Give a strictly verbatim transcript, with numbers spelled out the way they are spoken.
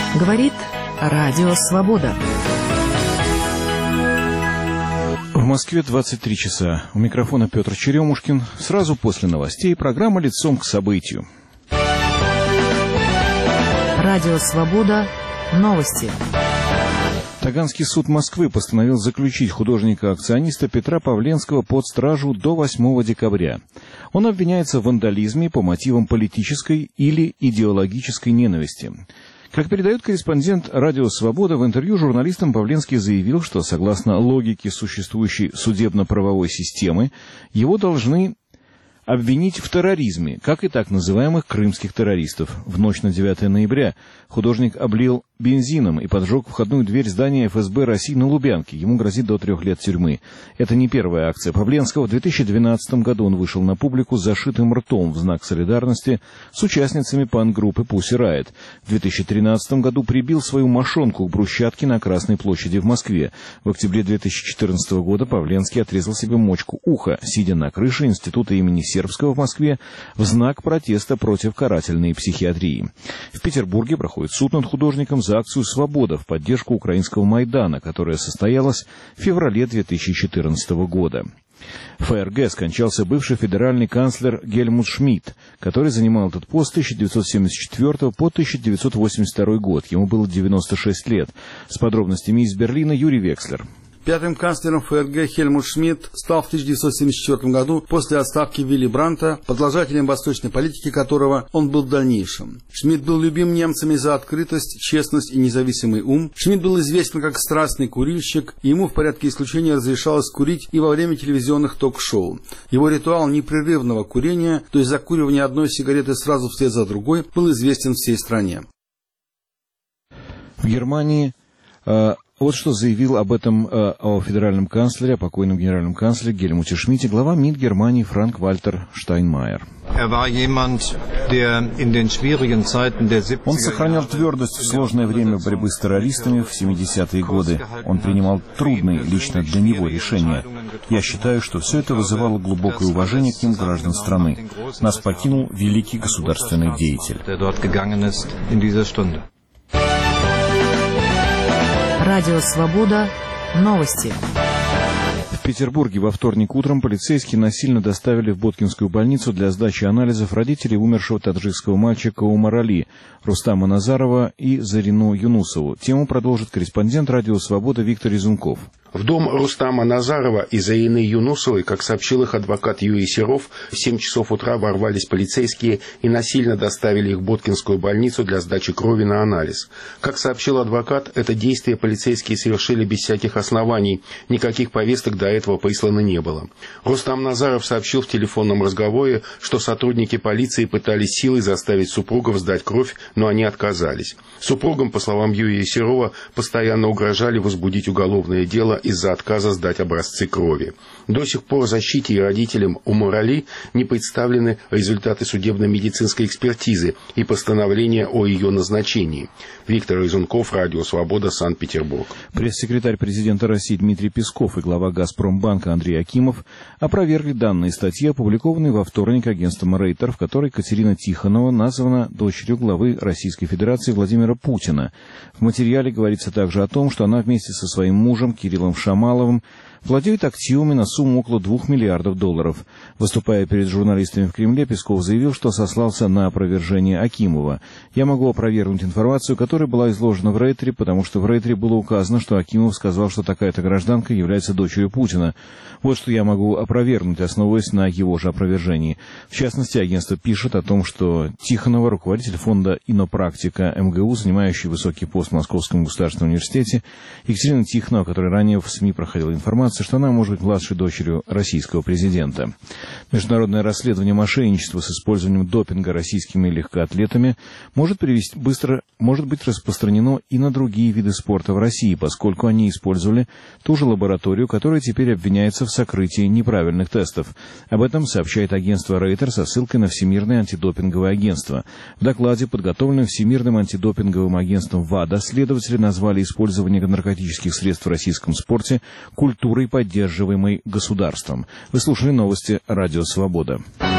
Говорит Радио Свобода. В Москве двадцать три часа. У микрофона Петр Черемушкин. Сразу после новостей программа «Лицом к событию». Радио Свобода. Новости. Таганский суд Москвы постановил заключить художника-акциониста Петра Павленского под стражу до восьмого декабря. Он обвиняется в вандализме по мотивам политической или идеологической ненависти. Как передает корреспондент «Радио Свобода», в интервью журналистам Павленский заявил, что, согласно логике существующей судебно-правовой системы, его должны обвинить в терроризме, как и так называемых крымских террористов. В ночь на девятое ноября художник облил бензином и поджег входную дверь здания эф эс бэ России на Лубянке. Ему грозит до трех лет тюрьмы. Это не первая акция Павленского. В две тысячи двенадцатом году он вышел на публику с зашитым ртом в знак солидарности с участницами панк-группы Pussy Riot. В две тысячи тринадцатом году прибил свою мошонку к брусчатке на Красной площади в Москве. В октябре две тысячи четырнадцатого года Павленский отрезал себе мочку уха, сидя на крыше института имени Сербского в Москве в знак протеста против карательной психиатрии. В Петербурге проходит суд над художником за акцию «Свобода» в поддержку украинского Майдана, которая состоялась в феврале две тысячи четырнадцатого года. В эф эр гэ скончался бывший федеральный канцлер Гельмут Шмидт, который занимал этот пост с тысяча девятьсот семьдесят четвёртого по тысяча девятьсот восемьдесят второй год. Ему было девяносто шесть лет. С подробностями из Берлина Юрий Векслер. Пятым канцлером эф эр гэ Хельмут Шмидт стал в тысяча девятьсот семьдесят четвёртом году после отставки Вилли Брандта, продолжателем восточной политики которого он был в дальнейшем. Шмидт был любим немцами за открытость, честность и независимый ум. Шмидт был известен как страстный курильщик, и ему в порядке исключения разрешалось курить и во время телевизионных ток-шоу. Его ритуал непрерывного курения, то есть закуривания одной сигареты сразу вслед за другой, был известен всей стране. В Германии... Э... Вот что заявил об этом э, о федеральном канцлере, о покойном генеральном канцлере Гельмуте Шмидте глава МИД Германии Франк-Вальтер Штайнмайер. Он сохранял твердость в сложное время борьбы с террористами в семидесятые годы. Он принимал трудные лично для него решения. Я считаю, что все это вызывало глубокое уважение к ним граждан страны. Нас покинул великий государственный деятель. Радио Свобода. Новости. В Петербурге во вторник утром полицейские насильно доставили в Боткинскую больницу для сдачи анализов родителей умершего таджикского мальчика Умар Али, Рустама Назарова и Зарину Юнусову. Тему продолжит корреспондент «Радио Свобода» Виктор Изунков. В дом Рустама Назарова и Зарины Юнусовой, как сообщил их адвокат Юрий Серов, в семь часов утра ворвались полицейские и насильно доставили их в Боткинскую больницу для сдачи крови на анализ. Как сообщил адвокат, это действие полицейские совершили без всяких оснований, никаких повесток до этого прислано не было. Рустам Назаров сообщил в телефонном разговоре, что сотрудники полиции пытались силой заставить супругов сдать кровь, но они отказались. Супругам, по словам Юрия Серова, постоянно угрожали возбудить уголовное дело из-за отказа сдать образцы крови. До сих пор защите и родителям Умар Али не представлены результаты судебно-медицинской экспертизы и постановления о ее назначении. Виктор Изунков, Радио Свобода, Санкт-Петербург. Пресс-секретарь президента России Дмитрий Песков и глава «Газпромбанка» Андрей Акимов опровергли данные статьи, опубликованные во вторник агентством Рейтер, в которой Катерина Тихонова названа дочерью главы Российской Федерации Владимира Путина. В материале говорится также о том, что она вместе со своим мужем Кириллом Шамаловым владеет активами на сумму около двух миллиардов долларов. Выступая перед журналистами в Кремле, Песков заявил, что сослался на опровержение Акимова. «Я могу опровергнуть информацию, которая была изложена в Рейтере, потому что в Рейтере было указано, что Акимов сказал, что такая-то гражданка является дочерью Путина. Вот что я могу опровергнуть, основываясь на его же опровержении». В частности, агентство пишет о том, что Тихонова, руководитель фонда «Инопрактика» эм гэ у, занимающий высокий пост в Московском государственном университете, Екатерина Тихонова, которая ранее в СМИ проходила информацию, что она может быть младшей дочерью российского президента. Международное расследование мошенничества с использованием допинга российскими легкоатлетами может, привести, быстро, может быть распространено и на другие виды спорта в России, поскольку они использовали ту же лабораторию, которая теперь обвиняется в сокрытии неправильных тестов. Об этом сообщает агентство Рейтер со ссылкой на Всемирное антидопинговое агентство. В докладе, подготовленном Всемирным антидопинговым агентством ВАДА, следователи назвали использование наркотических средств в российском спорте культурой, поддерживаемой государством. Вы слушали новости «Радио Свобода».